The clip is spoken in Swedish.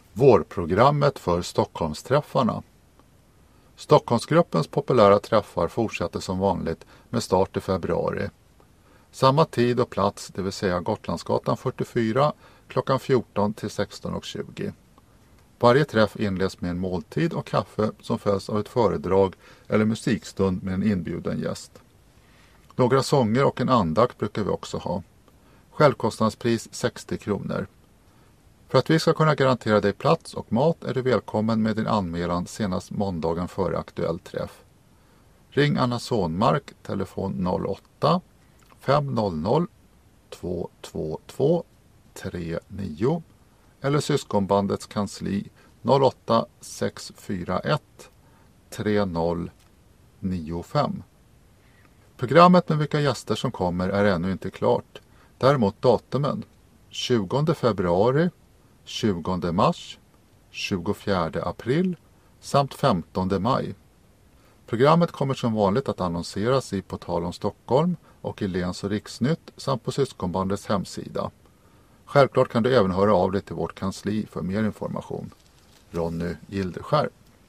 Vårprogrammet för Stockholmsträffarna. Stockholmsgruppens populära träffar fortsätter som vanligt med start i februari. Samma tid och plats, det vill säga Gotlandsgatan 44 klockan 14 till 16:20. Varje träff inleds med en måltid och kaffe som följs av ett föredrag eller musikstund med en inbjuden gäst. Några sånger och en andakt brukar vi också ha. Självkostnadspris 60 kronor. För att vi ska kunna garantera dig plats och mat är du välkommen med din anmälan senast måndagen före aktuell träff. Ring Anna Sonmark, telefon 08 500 222 39 eller syskonbandets kansli 08 641 3095. Programmet med vilka gäster som kommer är ännu inte klart. Däremot datumen 20 februari, 20 mars, 24 april samt 15 maj. Programmet kommer som vanligt att annonseras i På tal om Stockholm och i Läns- och Riksnytt samt på syskonbandets hemsida. Självklart kan du även höra av dig till vårt kansli för mer information. Ronny Gildeskär.